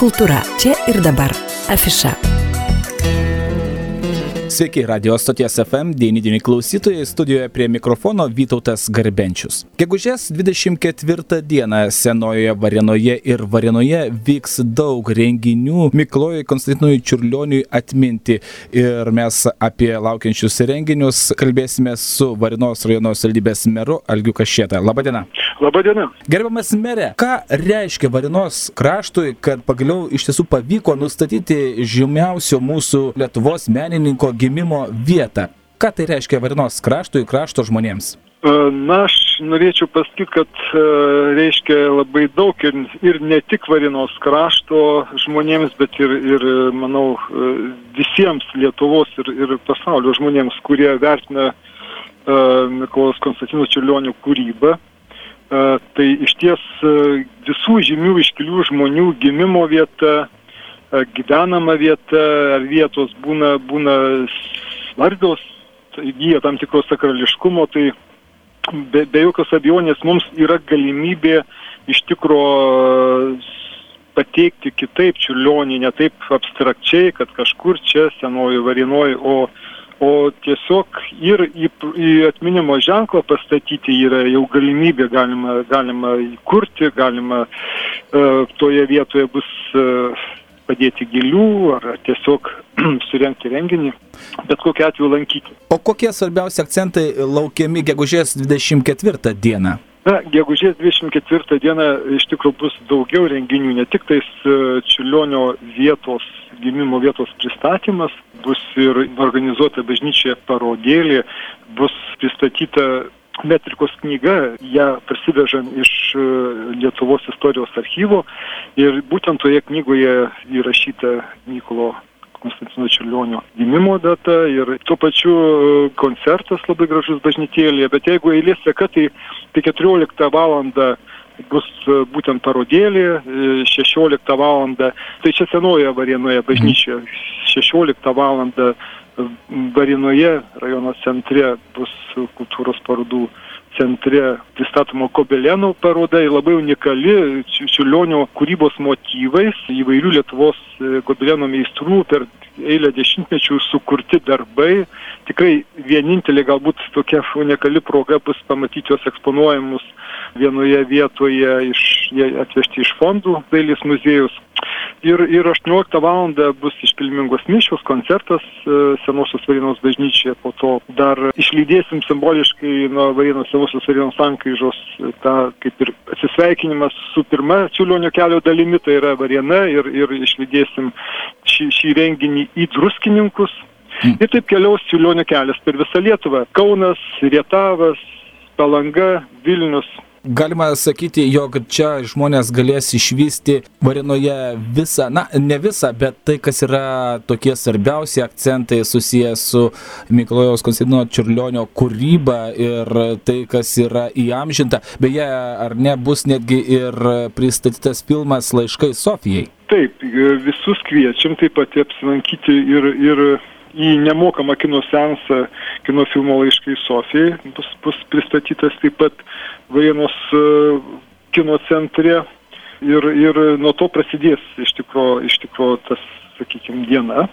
Kultūra čia ir dabar. Afiša. Sveiki, radio stoties FM 99 klausytojai, studijoje prie mikrofono Vytautas Garbenčius. Gegužės 24 dieną Senojoje Varėnoje ir Varėnoje vyks daug renginių Mikalojui Konstantinui Čiurlioniui atminti. Ir mes apie laukiančius renginius kalbėsime su Varėnos rajono savivaldybės meru Algiu Kašėta. Labadiena. Labadiena. Gerbiamas mere, ką reiškia Varėnos kraštui, kad pagaliau iš tiesų pavyko nustatyti žymiausio mūsų Lietuvos menininko gimimo vietą? Ką tai reiškia Varėnos kraštui, krašto žmonėms? Na, aš norėčiau pasakyti, kad reiškia labai daug ir ne tik Varėnos krašto žmonėms, bet ir manau, visiems Lietuvos ir pasaulio žmonėms, kurie vertina Mikalojaus Konstantino Čiurlionio kūrybą. Tai iš ties visų žymių iškilių žmonių gimimo vieta, gyvenama vieta ar vietos būna svarbios, įgyja tam tikros sakrališkumo, tai be jokios abejonės mums yra galimybė iš tikro pateikti kitaip Čiurlionį, ne taip abstrakčiai, kad kažkur čia Senojoje Varėnoje, o tiesiog ir į atminimo ženklą pastatyti yra jau galimybė, galima įkurti, galima toje vietoje bus padėti gėlių ar tiesiog surengti renginį, bet kokiu atveju lankyti. O kokie svarbiausi akcentai laukiami gegužės 24 dieną? Na, gegužės 24 dieną iš tikrųjų bus daugiau renginių, ne tik tais Čiurlionio vietos, gimimo vietos pristatymas, bus ir organizuota bažnyčioje parodėlė, bus pristatyta metrikos knyga, ją parsivežam iš Lietuvos istorijos archyvo ir būtent toje knygoje įrašyta Mykolo Konstantino Čiurlionio gimimo data ir tuo pačiu koncertas labai gražus bažnytėlėje, bet jeigu eilės seka, tai 14 valandą bus būtent parodėlė, 16 valandą, tai čia Senojoje Varėnoje bažnyčioje, 16 valandą Varėnoje rajono centre bus kultūros parodų centre pristatoma Kobeleno paroda, labai unikali Čiurlionio kūrybos motyvais, įvairių Lietuvos Kobeleno meistrų per eilę dešimtmečių sukurti darbai. Tikrai vienintelė galbūt tokia unikali proga bus pamatyti jos eksponuojamus vienoje vietoje atvežti iš fondų dailės muziejus. Ir 18 valandą bus iškilmingos mišios, koncertas Senosios Varėnos bažnyčioje, po to dar išlydėsim simboliškai nuo Varėnos Senosios Varėnos sankryžos tą kaip ir atsisveikinimas su pirma Čiurlionio kelio dalimi, tai yra Varėna, ir išlydėsim šį renginį į Druskininkus. Ir taip keliaus Čiurlionio kelias per visą Lietuvą. Kaunas, Rietavas, Palanga, Vilnius. Galima sakyti, jog čia žmonės galės išvysti Varėnoje visą, ne visą, bet tai, kas yra tokie svarbiausi akcentai susiję su Mikalojaus Konstantino Čiurlionio kūryba ir tai, kas yra įamžinta. Beje, ar ne bus netgi ir pristatytas filmas Laiškai Sofijai? Taip, visus kviečiam taip pat apsilankyti ir į nemokamą kino seansą, kino filmo Laiškai Sofijai bus pristatytas taip pat Varėnos kino centre ir nuo to prasidės iš tikro tas, sakykime, diena.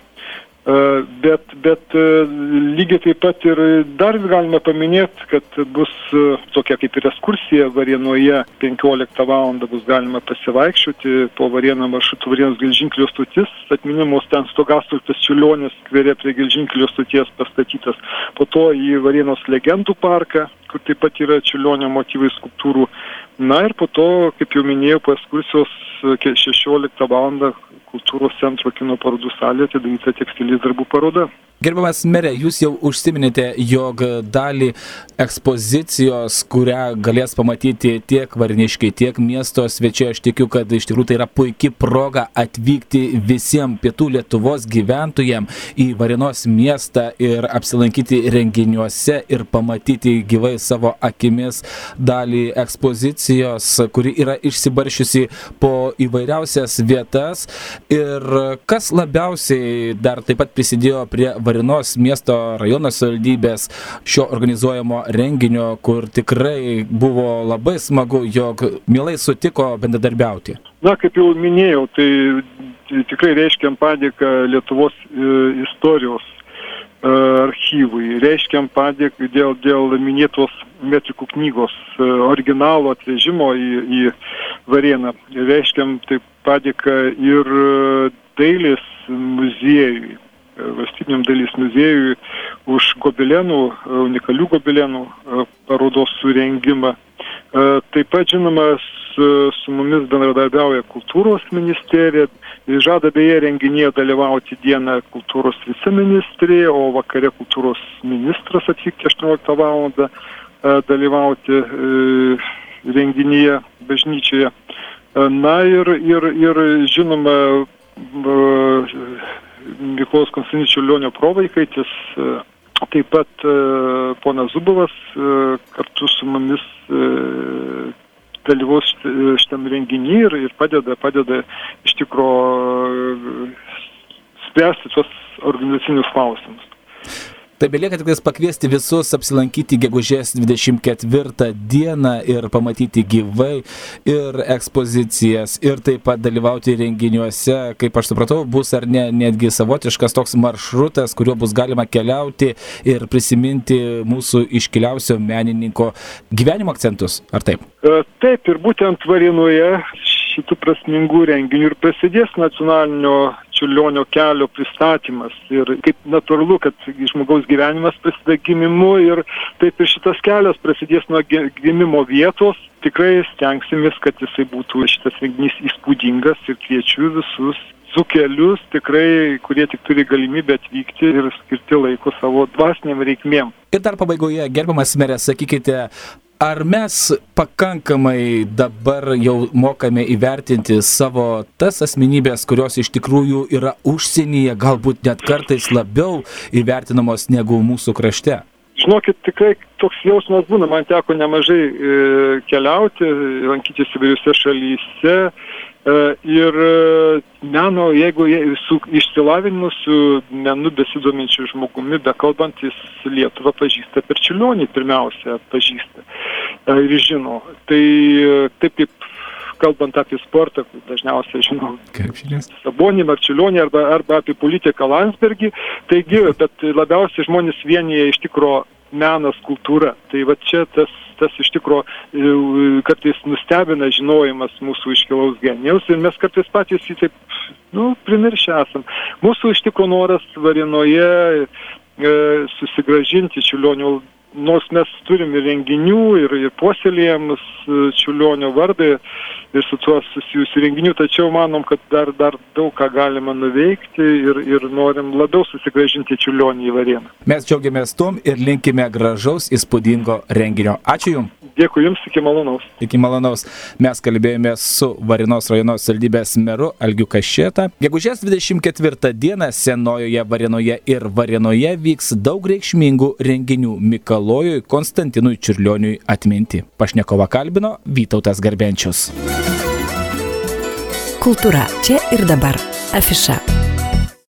Bet lygiai taip pat ir dar galima paminėti, kad bus tokia kaip ir ekskursija Varėnoje, 15 valandą bus galima pasivaikščioti po Varėną maršrutu Varėnos geležinkelio stotis, atminimos ten Stogastulpis Čiurlionis skvere prie geležinkelio stoties pastatytas, po to į Varėnos legendų parką, kur taip pat yra Čiurlionio motyvai skulptūrų. Na ir po to, kaip jau minėjau, po ekskursijos 16 valandą kultūros centro kino parodų salėje atidaryta tekstilės darbų paroda. Gerbiamas mere, jūs jau užsiminėte, jog dalį ekspozicijos, kurią galės pamatyti tiek varėniškiai, tiek miesto svečiai, aš tikiu, kad iš tikrųjų tai yra puikia proga atvykti visiems pietų Lietuvos gyventojams į Varėnos miestą ir apsilankyti renginiuose ir pamatyti gyvai savo akimis dalį ekspozicijos, kuri yra išsibaršiusi po įvairiausias vietas. Ir kas labiausiai dar taip pat prisidėjo prie Varėnos miesto rajono savivaldybės šio organizuojamo renginio, kur tikrai buvo labai smagu, jog mielai sutiko bendradarbiauti. Na, kaip jau minėjau, tai tikrai reiškiam padėką Lietuvos istorijos archyvui, reiškiam padėką dėl minėtos metrikų knygos originalo atvežimo į Varėną. Reiškiam taip padėką ir dailės muziejui, valstybiniam dailės muziejui už gobelenų, unikalių gobelenų parodos surengimą. Taip pat, žinoma, su mumis bendradarbiauja kultūros ministerija. Žada beje renginyje dalyvauti dieną kultūros viceministrė, o vakare kultūros ministras atvykti 18 valandą dalyvauti renginyje bažnyčioje. Na ir žinoma, Mykolas Konstantinas Čiurlionio provaikaitis, taip pat ponas Zubovas kartu su mumis dalyvaus šitam renginį ir padeda iš tikro spręsti tuos organizacinius klausimus. Tai belieka tik pakviesti visus apsilankyti gegužės 24 dieną ir pamatyti gyvai ir ekspozicijas ir taip pat dalyvauti renginiuose. Kaip aš supratau, bus ar ne netgi savotiškas toks maršrutas, kuriuo bus galima keliauti ir prisiminti mūsų iškiliausio menininko gyvenimo akcentus, ar taip? Taip, ir būtent Varėnoje šitų prasmingų renginių ir prasidės nacionalinio Čiurlionio kelio pristatymas. Ir kaip natūralu, kad žmogaus gyvenimas prasideda gimimu ir taip ir šitas kelias prasidės nuo gimimo vietos. Tikrai stengsimės, kad jisai būtų šitas renginys įspūdingas ir kviečiu visus dzūkelius tikrai, kurie tik turi galimybę atvykti ir skirti laiko savo dvasiniam reikmėm. Ir dar pabaigoje, gerbiamas merė, sakykite, ar mes pakankamai dabar jau mokame įvertinti savo tas asmenybės, kurios iš tikrųjų yra užsienyje, galbūt net kartais labiau įvertinamos negu mūsų krašte? Žinokit, tikrai toks jausmas būna, man teko nemažai keliauti, lankytis įvairiuose šalyse ir meno, jeigu su išsilavinimu menu besidominčiu žmogumi, bekalbantis Lietuvą pažįsta per Čiurlionį, pirmiausia pažįsta ir žino. Tai taip kaip kalbant apie sportą, dažniausiai žinau Sabonį, Marčiulionį arba apie politiką Landsbergį, taigi, bet labiausiai žmonės vienyje iš tikro menas, kultūra. Tai va čia tas iš tikro kartais nustebina žinojimas mūsų iškilaus genijaus ir mes kartais patys jį taip, primiršę esam. Mūsų iš tikro noras Varėnoje susigrąžinti Čiurlionio, nors mes turime renginių ir puoselėjamus Čiurlionio vardą ir su tuo susijusių renginių, tačiau manom, kad dar daug ką galima nuveikti ir norim labiau susigrąžinti Čiurlionį į Varėną. Mes džiaugiamės tuom ir linkime gražaus, įspūdingo renginio. Ačiū Jums. Dėkui Jums, iki malonaus. Iki malonaus. Mes kalbėjome su Varėnos rajono savivaldybės meru Algiu Kašėta. Gegužės 24 dieną Senojoje Varėnoje ir Varėnoje vyks daug reikšmingų renginių Mikalojui Konstantinui Čiurlioniui atminti. Pašnekovą kalbino Vytautas Garbenčius. Kultūra čia ir dabar. Afiša.